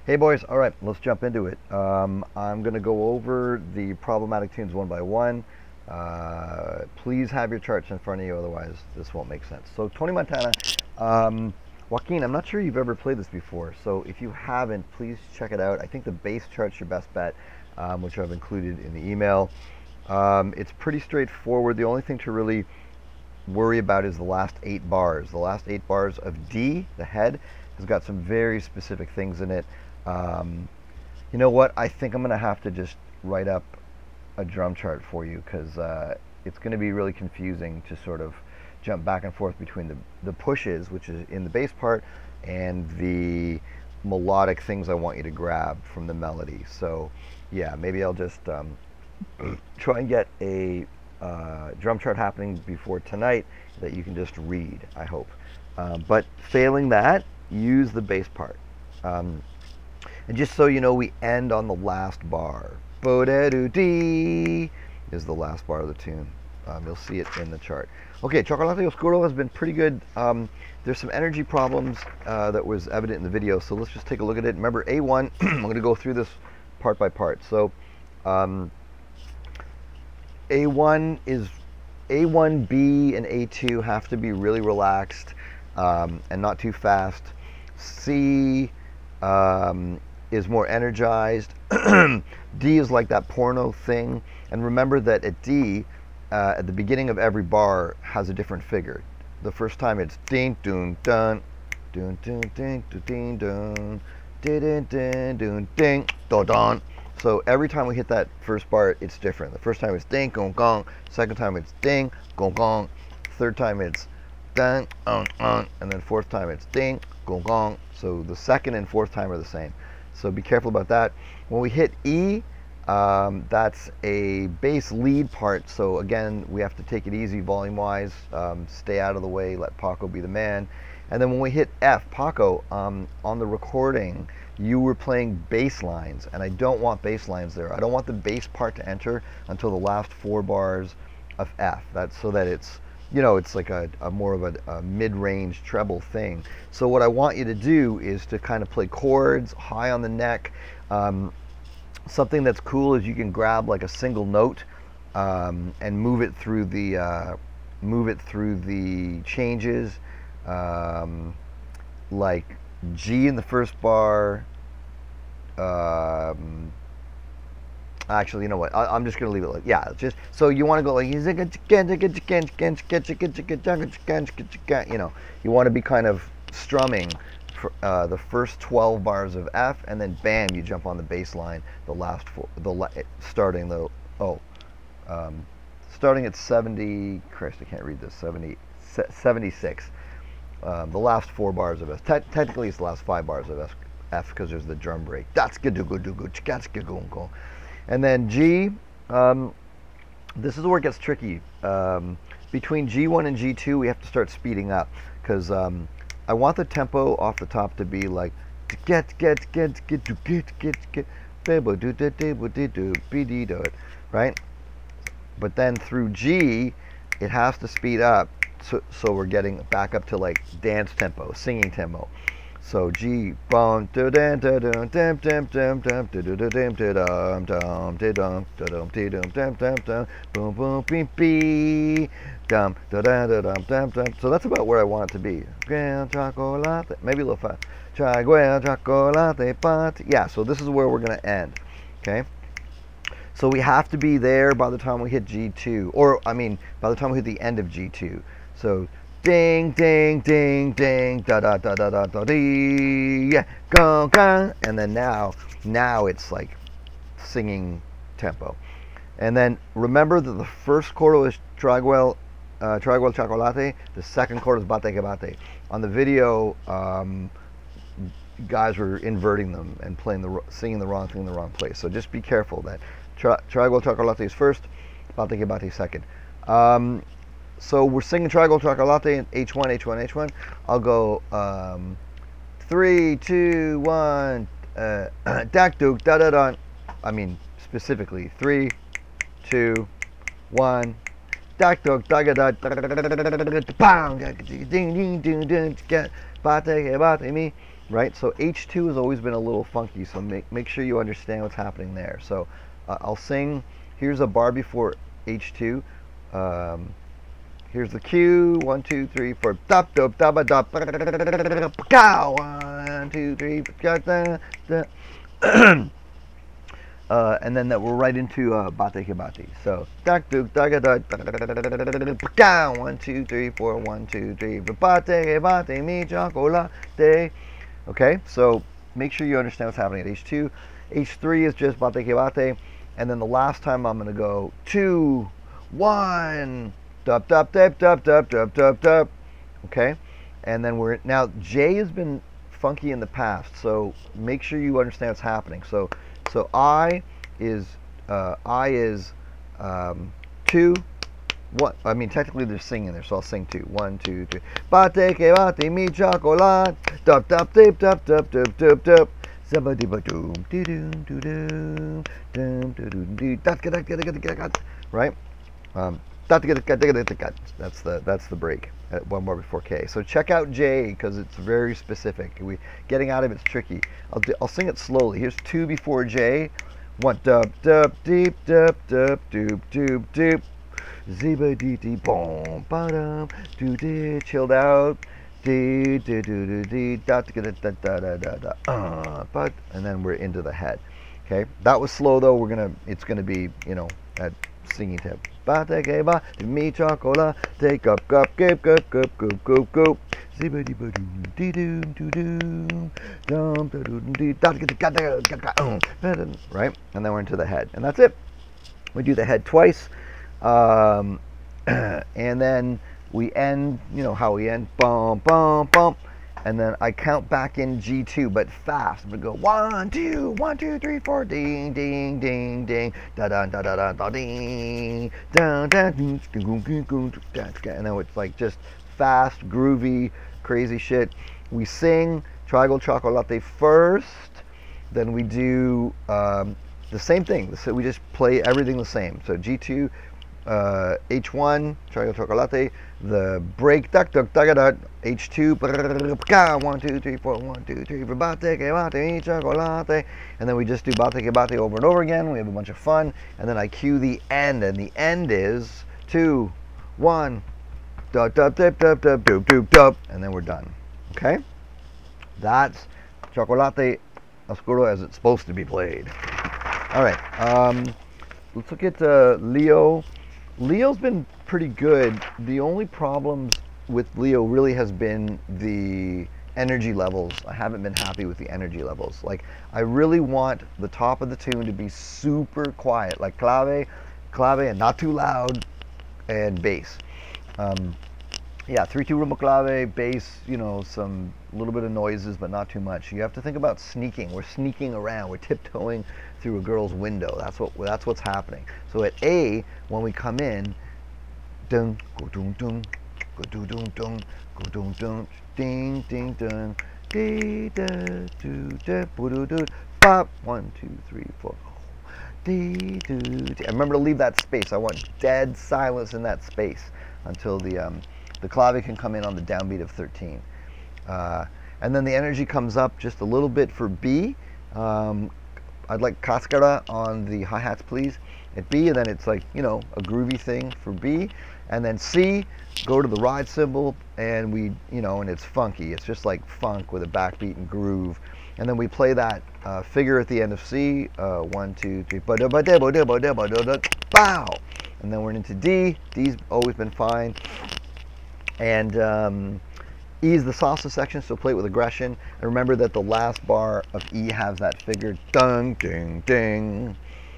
Hey boys, all right, let's jump into it. I'm going to go over the problematic tunes one by one. Please have your charts in front of you, otherwise this won't make sense. So Tony Montana, Joaquin, I'm not sure you've ever played this before, so if you haven't, please check it out. I think the bass chart's your best bet, which I've included in the email. It's pretty straightforward. The only thing to really worry about is the last 8 bars. The last 8 bars of D, the head, has got some very specific things in it. Um, you know what? I think I'm going to have to just write up a drum chart for you because it's going to be really confusing to sort of jump back and forth between the pushes, which is in the bass part, and the melodic things I want you to grab from the melody. So, yeah, maybe I'll just try and get a drum chart happening before tonight that you can just read, I hope. But failing that, use the bass part. Um, and just so you know, we end on the last bar. Bo-da-doo-dee is the last bar of the tune. You'll see it in the chart. Okay, Chocolate Oscuro has been pretty good. There's some energy problems that was evident in the video, so let's just take a look at it. Remember, A1, I'm going to go through this part by part. So A1 is A1, B, and A2 have to be really relaxed and not too fast. C is more energized. D is like that porno thing. And remember that at D, at the beginning of every bar has a different figure. The first time it's ding, dun, dun, dun, dun, ding, dun, ding, dun, ding, ding, dun, ding, dun, dun. So every time we hit that first bar, it's different. The first time it's ding, gong, gong. Second time it's ding, gong, gong. Third time it's dun, and then fourth time it's ding, gong, gong. So the second and fourth time are the same. So be careful about that. When we hit E, that's a bass lead part. So again, we have to take it easy volume-wise. Stay out of the way. Let Paco be the man. And then when we hit F, Paco, on the recording, you were playing bass lines, and I don't want bass lines there. I don't want the bass part to enter until the last 4 bars of F. That's so that it's, you know, it's like a more of a mid-range treble thing. So what I want you to do is to kind of play chords high on the neck. Something that's cool is you can grab like a single note and move it through the changes, like G in the first bar. Actually, you know what? I'm just gonna leave it like, yeah. Just so you want to go like, you know, you want to be kind of strumming for, the first 12 bars of F, and then bam, you jump on the bass line. The last four, starting at 70. Christ, I can't read this. 76. The last 4 bars of F. Technically, it's the last 5 bars of F because there's the drum break. That's good, good. And then G, this is where it gets tricky. Between G1 and G2, we have to start speeding up because I want the tempo off the top to be like get, right? But then through G, it has to speed up, so we're getting back up to like dance tempo, singing tempo. So G, boom, da da da da dum dum dum dum da da da dum da dum dum da dum da dum da dum dum dum dum boom boom beep beep dum da da da dum dum dum. So that's about where I want it to be. Maybe a little fast. Yeah. So this is where we're gonna end. Okay. So we have to be there by the time we hit G2, or I mean, by the time we hit the end of G2. So ding, ding, ding, ding, da da da da da da dee, yeah, gong, gong, and then now it's like singing tempo. And then remember that the first chord is Traguel Chocolate, the second chord is Bate que Bate. On the video, guys were inverting them and singing the wrong thing in the wrong place. So just be careful that Traguel Chocolate is first, Bate que Bate second. So we're singing Traguel Chocolate in H1, H1, H1. I'll go 3, 2, 1, dak duk da da da. I mean specifically 3, 2, 1. Dak duk da da da. Bang ding ding ding ding. Bate bate me. right? So H2 has always been a little funky, so make sure you understand what's happening there. So I'll sing, here's a bar before H2. Um, Here's the cue. 1, 2, 3, 4. Dop, dop, dop, dop. 1, 2, 3. And then that we're right into bate ke bate. So 1, 2, 3, 4. 1, 2, 3. Bate ke bate mi chocolate. Okay, so make sure you understand what's happening at H2. H3 is just bate ke bate, and then the last time I'm gonna go 2, 1. Dup, dup, dup, dup, dup, dup, dup, dup. Okay? And then we're now J has been funky in the past, so make sure you understand what's happening. So I is 2, 1. I mean technically they're singing there, so I'll sing 2. 1, 2, 3. Bate ke bate mi chocolate. Dup dup dip dup dup dup dup dup. Right? That's the break at 1 bar before K. So check out J because it's very specific. Getting out of it's tricky. I'll sing it slowly. Here's 2 before J. 1 dup dup deep dup dup doop doop doop. Ziba dee dee boom ba dum doo dee chilled out. Dee dee doo doo dee da da da da da da da but and then we're into the head. Okay, that was slow though. It's gonna be at singing temp. Bate ke ba mi chocolate. Take up cup goop goop goop goop goop goop. Ziba dee ba doo dee doo doo doo. Dum da doo dee da da da da. Right, and then we're into the head, and that's it. We do the head twice. And then we end, how we end, bum, bum, bum. And then I count back in G2, but fast. We go 1, 2, 1, 2, 3, 4, ding, ding, ding, ding, da da da da da da ding, da da ding, and then it's like just fast, groovy, crazy shit. We sing Triangle Chocolate first, then we do the same thing. So we just play everything the same. So G2. H1, Triangle Chocolate, the break, duck, duck, duck, duck, H2, 1, 2, 3, 4, 1, 2, 3, bate ke bate, chocolate, and then we just do bate ke bate over and over again. We have a bunch of fun, and then I cue the end, and the end is 2, 1, dup, dup, dup, dup, dup, dup, dup, dup, and then we're done. Okay? That's Chocolate Oscuro as it's supposed to be played. All right, let's look at Leo. Leo's been pretty good. The only problems with Leo really has been the energy levels. I haven't been happy with the energy levels. Like, I really want the top of the tune to be super quiet, like clave, and not too loud, and bass. Yeah, 3/2 rumba clave, bass, some little bit of noises, but not too much. You have to think about sneaking. We're sneaking around. We're tiptoeing through a girl's window. That's what's happening. So at A, when we come in, dun, go dun dun, go dun dun dun, go dun dun, ding ding dun, dee da do da boo doo doo, pop. 1, 2, 3, 4. Dee doo dee. And remember to leave that space. I want dead silence in that space until the clave can come in on the downbeat of 13. And then the energy comes up just a little bit for B. I'd like cascara on the hi-hats, please, at B, and then it's like, a groovy thing for B. And then C, go to the ride cymbal, and and it's funky. It's just like funk with a backbeat and groove. And then we play that figure at the end of C, 1, 2, 3, bow. And then we're into D. D's always been fine. And E is the salsa section, so play it with aggression. And remember that the last bar of E has that figure, ding, ding, ding.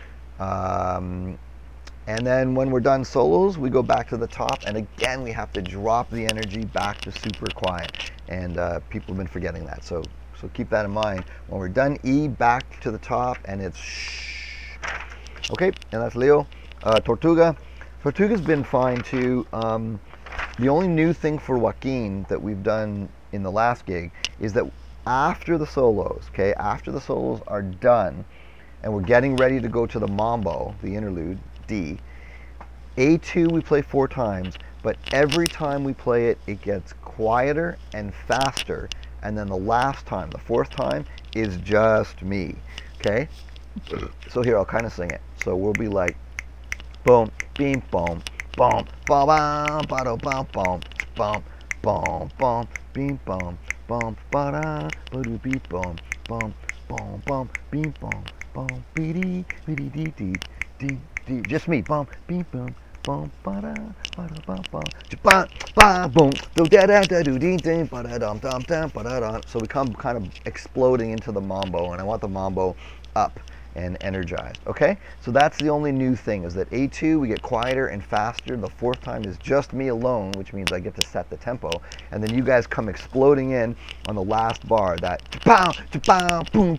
And then when we're done solos, we go back to the top, and again we have to drop the energy back to super quiet. And people have been forgetting that, so keep that in mind. When we're done E, back to the top, and it's shh. Okay, and that's Leo. Tortuga. Tortuga's been fine too. The only new thing for Joaquin that we've done in the last gig is that after the solos are done, and we're getting ready to go to the mambo, the interlude, D, A2 we play 4 times, but every time we play it, it gets quieter and faster and then the last time, the fourth time, is just me. Okay? So here, I'll kind of sing it. So we'll be like, boom, beam, boom, boom, ba ba ba da ba boom, boom, boom, boom, beam, boom, boom, ba da ba do beep, boom, boom, boom, boom, beam, boom, boom, beady, beady, dee, dee, dee, dee. Just me, boom, beam, boom. Boom, ba da ba ba, ba ba boom, do da da da do dee dee, ba da dum dum dum, ba da dum. So we come kind of exploding into the mambo, and I want the mambo up and energized. Okay, so that's the only new thing, is that A2 we get quieter and faster. The fourth time is just me alone, which means I get to set the tempo, and then you guys come exploding in on the last bar. That boom,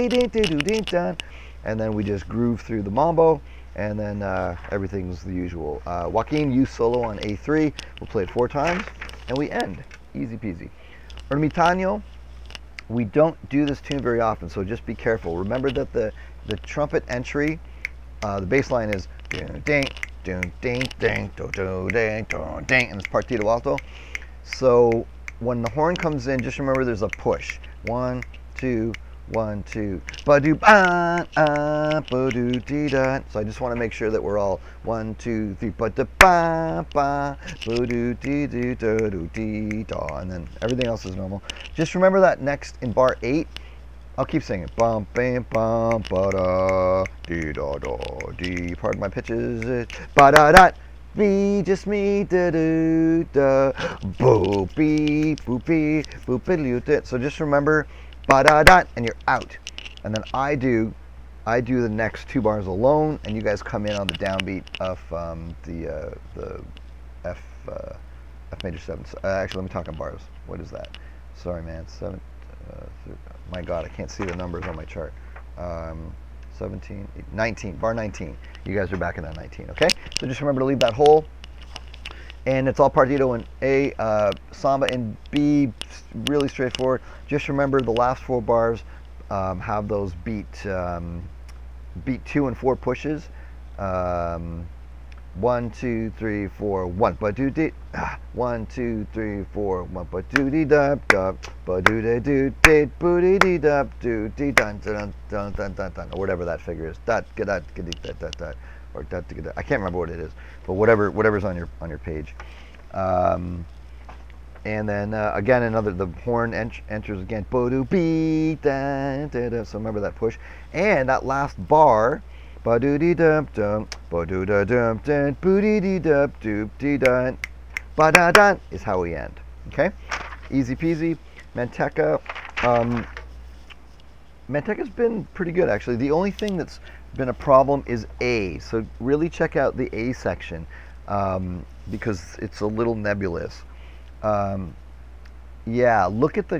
and then we just groove through the mambo. And then everything's the usual. Joaquin, you solo on A3. We'll play it 4 times, and we end. Easy peasy. Ermitaño, we don't do this tune very often, so just be careful. Remember that the trumpet entry, the bass line is ding, ding, ding, ding, ding, ding, ding, and it's partito alto. So when the horn comes in, just remember there's a push. 1, 2, 1, 2, ba-do ba ba-do dee da. So I just want to make sure that we're all 1, 2, 3, ba-da ba ba ba-do dee dee da do dee da, and then everything else is normal. Just remember that next in bar 8, I'll keep singing. Bum bam bum ba da dee da da dee. Pardon my pitches. Ba da da. Be just me da do da boo bee boo bee boo bee. So just remember. Ba-da-da, and you're out. And then I do the next 2 bars alone, and you guys come in on the downbeat of the F major 7. Actually, let me talk in bars. What is that? Sorry, man. 7. My God, I can't see the numbers on my chart. 17, 19, bar 19. You guys are back in that 19. Okay. So just remember to leave that hole. And it's all partito in A, samba in B, really straightforward. Just remember the last 4 bars have those beat 2 and 4 pushes. 1, 2, 3, 4, 1. Ba do dee. 1, 2, 3, 4, 1. Ba do dee dub dub. Ba do dee do dee boo dee dee dub do dee dun dun dun dun dun dun, or whatever that figure is. Dot dot dot dot dot. Or I can't remember what it is, but whatever's on your page. And then again, the horn enters again. So remember that push, and that last bar, ba-do-dee-dum dum, ba-do-da-dum dum, boo-dee-dee-dum doop-dee-dun, ba-da-dun is how we end. Okay, easy peasy. Manteca. Manteca's been pretty good, actually. The only thing that's been a problem is A. So really check out the A section because it's a little nebulous. Yeah, look at the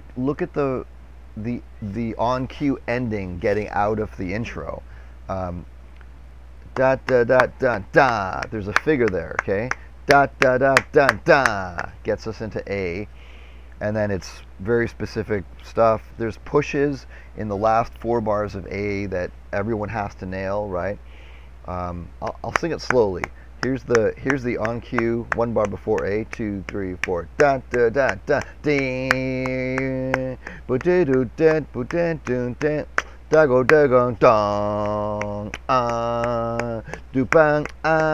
on cue ending getting out of the intro. Da da da da da. There's a figure there, okay? Da da da da da gets us into A. And then it's very specific stuff. There's pushes in the last 4 bars of A that everyone has to nail, right? I'll sing it slowly. Here's the on cue 1 bar before A. 2, 3, 4. Da da da da. Ding. Bu do do da bu da do da. Da go dong. Do bang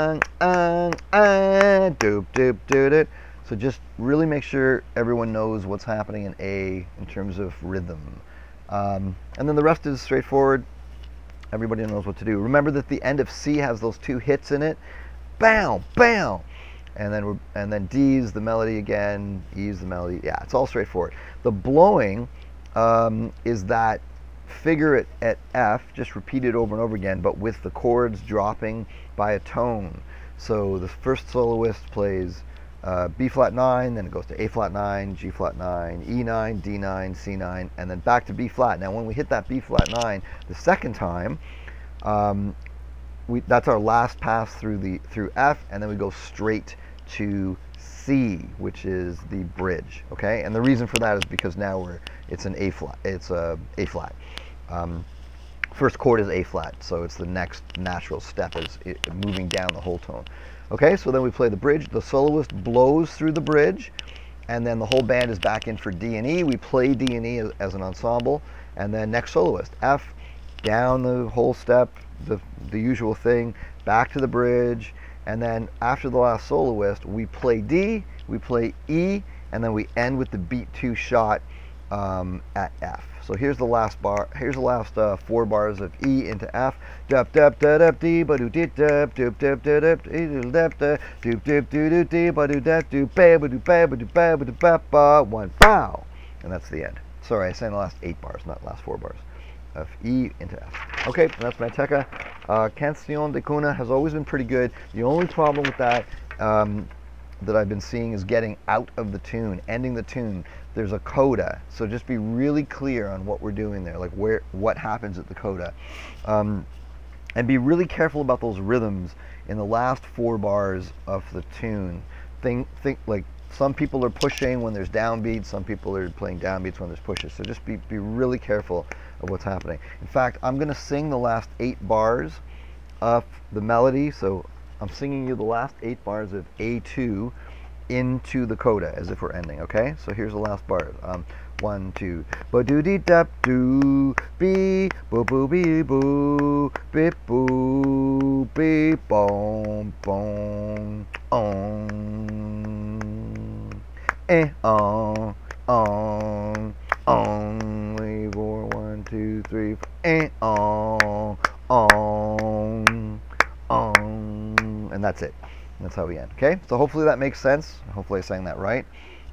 doop doop doop. So just really make sure everyone knows what's happening in A in terms of rhythm. And then the rest is straightforward. Everybody knows what to do. Remember that the end of C has those 2 hits in it. Bow, bow. And then D's the melody again, E's the melody. Yeah, it's all straightforward. The blowing is that figure at F, just repeated over and over again, but with the chords dropping by a tone. So the first soloist plays B flat 9, then it goes to A flat 9, G flat 9, E9, D9, C9, and then back to B flat. Now when we hit that B flat 9 the second time, that's our last pass through F, and then we go straight to C, which is the bridge. Okay, and the reason for that is because now it's an A flat. It's a flat. First chord is A flat, so it's the next natural step is moving down the whole tone. Okay, so then we play the bridge. The soloist blows through the bridge, and then the whole band is back in for D and E. We play D and E as an ensemble, and then next soloist, F, down the whole step, the usual thing, back to the bridge, and then after the last soloist, we play D, we play E, and then we end with the beat 2 shot at F. So here's the last bar. Here's the last 4 bars of E into F. Dup dup da dup dee ba do dip dup dup dup da dup dee dup da dup dup do do dee ba do dup do ba ba do ba ba do ba ba do ba ba 1 pow, and that's the end. Sorry, I sang the last 8 bars, not last 4 bars. Of E into F. Okay, that's Manteca. Canción de Cuna has always been pretty good. The only problem with that that I've been seeing is getting out of the tune, ending the tune. There's a coda, so just be really clear on what we're doing there, like what happens at the coda, and be really careful about those rhythms in the last 4 bars of the tune. Think like some people are pushing when there's downbeats, some people are playing downbeats when there's pushes. So just be really careful of what's happening. In fact, I'm going to sing the last 8 bars of the melody. So I'm singing you the last 8 bars of A2 into the coda as if we're ending, okay? So here's the last bars. 1, 2. Ba doo dee dap doo be boo boo bee boo beep boo beep boom boom only for 1, 2, 3, 4 and that's it. That's how we end. Okay, so hopefully that makes sense. Hopefully I sang that right.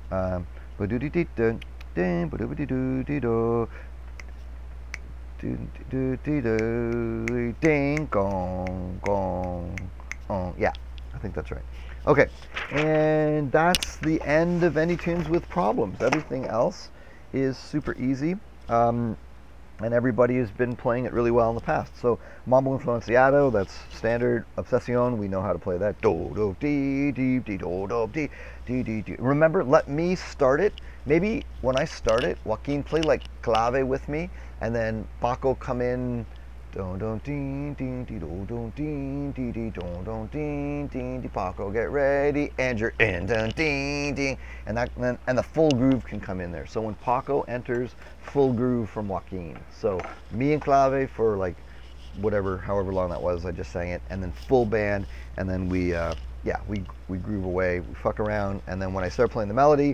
Ding gong gong. Yeah, I think that's right. Okay, and that's the end of any tunes with problems. Everything else is super easy. And everybody has been playing it really well in the past. So Mambo Influenciado, that's standard. Obsession, we know how to play that. Do do dee dee dee do do dee dee dee dee. Remember, let me start it. Maybe when I start it, Joaquin play like clave with me, and then Paco come in. Don don ding ding dee do don ding dee dee don don ding ding dee. Paco, get ready, and you're in. Don ding ding, and the full groove can come in there. So when Paco enters, full groove from Joaquin. So me and clave for like whatever, however long that was, I just sang it, and then full band, and then we groove away, we fuck around, and then when I start playing the melody,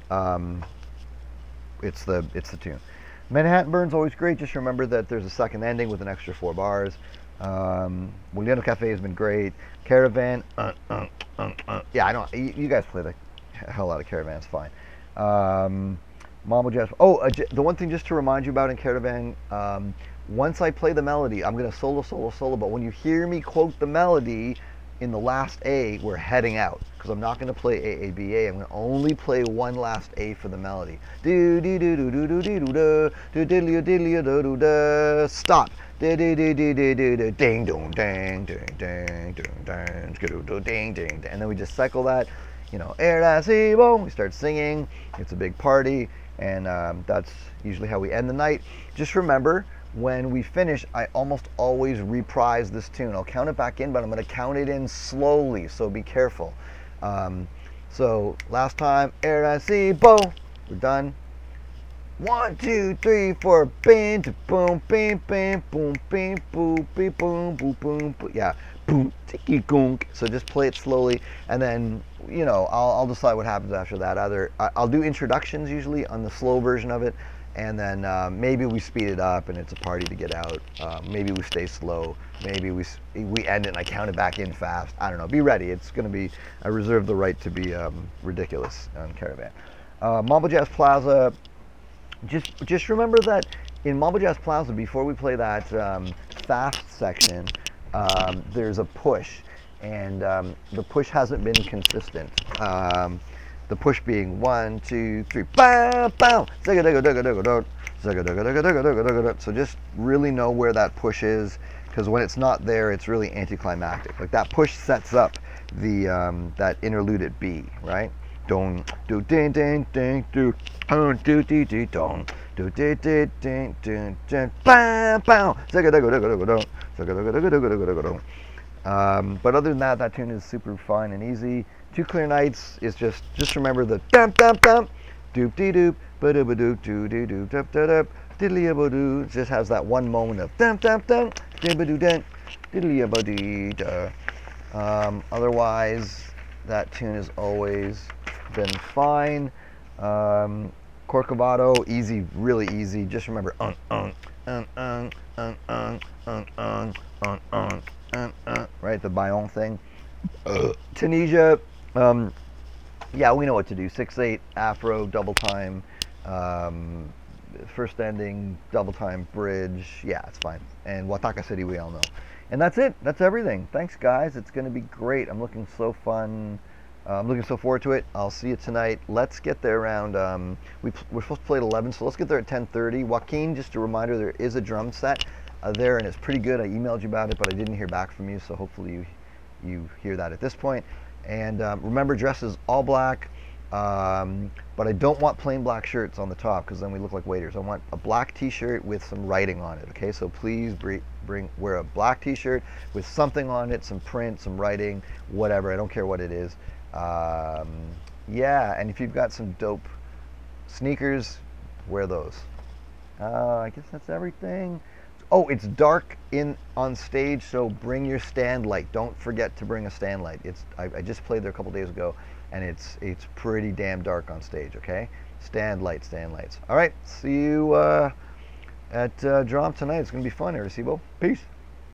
it's the tune. Manhattan Burn's always great. Just remember that there's a second ending with an extra 4 bars. Molino Cafe has been great. Caravan, yeah, I don't. You guys play the hell out of Caravan. It's fine. Mambo Jazz. Oh, the one thing just to remind you about in Caravan. Once I play the melody, I'm gonna solo. But when you hear me quote the melody in the last A, we're heading out because I'm not gonna play A A B A. I'm gonna only play one last A for the melody. Do do do do do do do do do diddly diddly do do do. Stop. Ding dong dang ding ding ding ding ding ding, and then we just cycle that. You know, boom. We start singing. It's a big party, and that's usually how we end the night. Just remember, when we finish, I almost always reprise this tune. I'll count it back in, but I'm going to count it in slowly, so be careful. So last time, boom. We're done. 1, 2, 3, 4, bing, boom, bing, bing, boom, bing, boom, bing, boom, boom, boom, boom. Yeah, boom, tiki gunk. So just play it slowly, and then I'll decide what happens after that. Either I'll do introductions usually on the slow version of it, and then maybe we speed it up and it's a party to get out. Maybe we stay slow. Maybe we end it and I count it back in fast. I don't know. Be ready. It's going to be. I reserve the right to be ridiculous on Caravan. Mambo Jazz Plaza. Just remember that in Mambo Jazz Plaza, before we play that fast section, there's a push, and the push hasn't been consistent. The push being 1, 2, 3, bow, bow, so just really know where that push is, because when it's not there, it's really anticlimactic. Like that push sets up the that interlude at B, right? Don do ding ding ding do do dee dee don do dee dee ding ding ding bow bow But other than that, that tune is super fun and easy. Two Clear Nights is just remember the dum dum dum, doop dee doop, ba doo ba doop doo doo doop dup da dup, diddly ba doo. Just has that one moment of dum dum dum, dee ba doo dun, diddly ba dee da. Otherwise, that tune has always been fine. Corcovado, easy, really easy. Just remember, right? The Bayon thing. Tunisia, yeah, we know what to do. 6/8, Afro, double time, um, first ending, double time, bridge. Yeah, it's fine. And Wataka City, we all know. And that's it. That's everything. Thanks, guys. It's going to be great. I'm looking so fun. I'm looking so forward to it. I'll see you tonight. Let's get there around. We're supposed to play at 11, so let's get there at 10:30. Joaquin, just a reminder, there is a drum set there, and it's pretty good. I emailed you about it, but I didn't hear back from you, so hopefully you hear that at this point. And remember, dresses all black. But I don't want plain black shirts on the top because then we look like waiters. I want a black t-shirt with some writing on it, okay? So please wear a black t-shirt with something on it, some print, some writing, whatever. I don't care what it is. Yeah, and if you've got some dope sneakers, wear those. I guess that's everything. Oh, it's dark on stage, so bring your stand light. Don't forget to bring a stand light. I just played there a couple days ago, and it's pretty damn dark on stage. Okay, stand lights. All right, see you at Drum tonight. It's gonna be fun, Arecibo. Peace.